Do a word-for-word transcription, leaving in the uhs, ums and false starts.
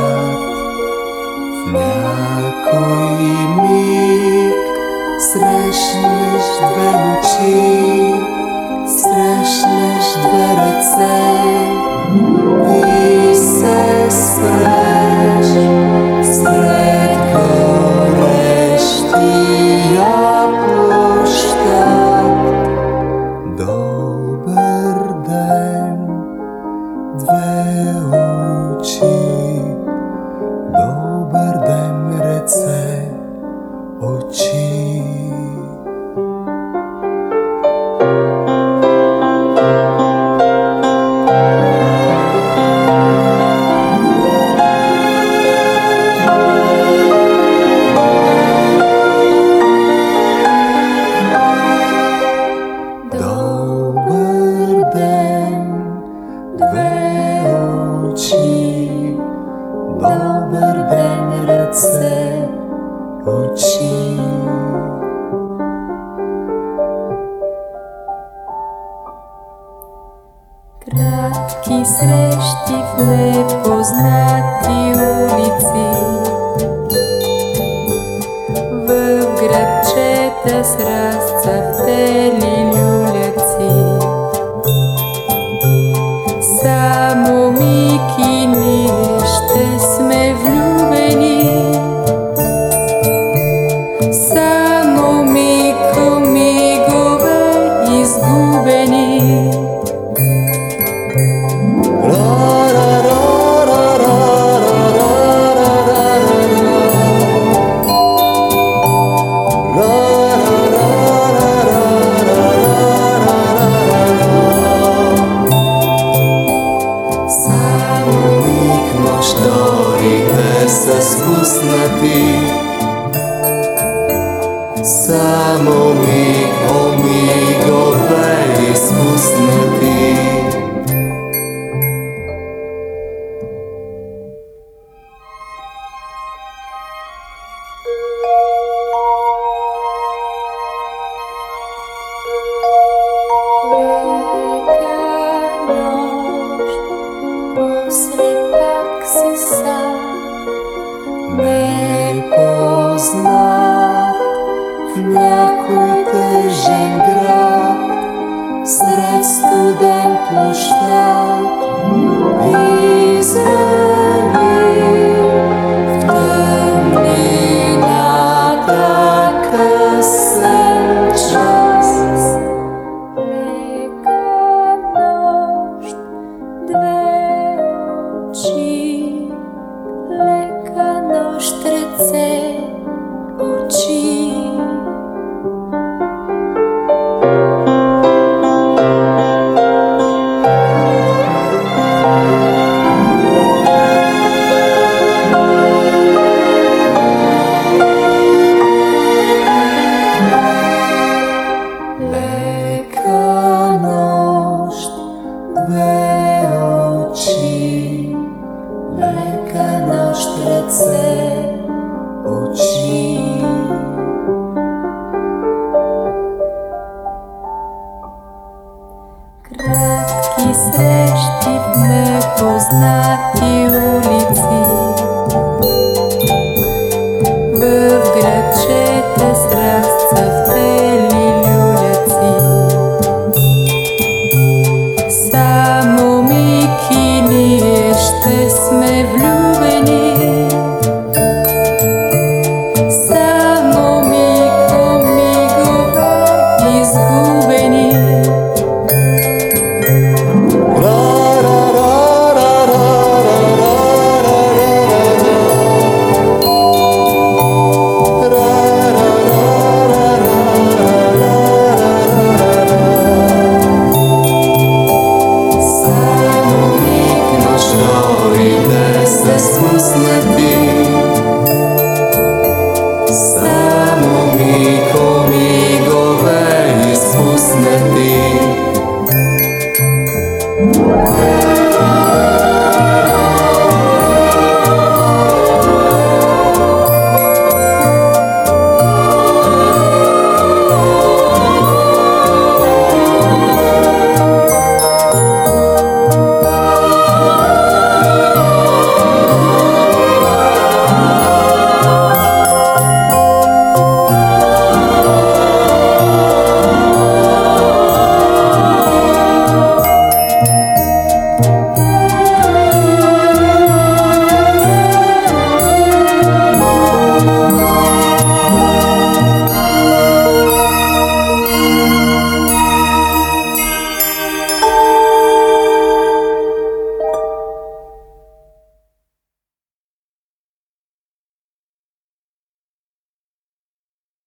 свят. В някой миг срещнеш две очи, срещнеш две ръце и се спреш сред горещия площад. Добър ден, две очи, добър ден, ръце, очи. Добър ден, две очи, добър ден, ръце, очи. Кратки срещи в непознати улици, в градчета с разцъфтели люляци. Само миг и ние ще сме влюбени, само миг, мигове изгубени. Нощите са спуснати, само миг, о мигове изпуснати. Непознат в някой тъжен град, сред студен площад, извели в тъмнината късен час. Лека нощ, две очи, лека нощ, ръце, очи. Лека нощ, две очи, лека нощ, ръце, очи. Кратки срещи в непознати улици, в градчета с разцъфтели люляци. Само миг и ние ще сме влюбени, само миг, мигове изгубени. Само миг, нощите са спуснати,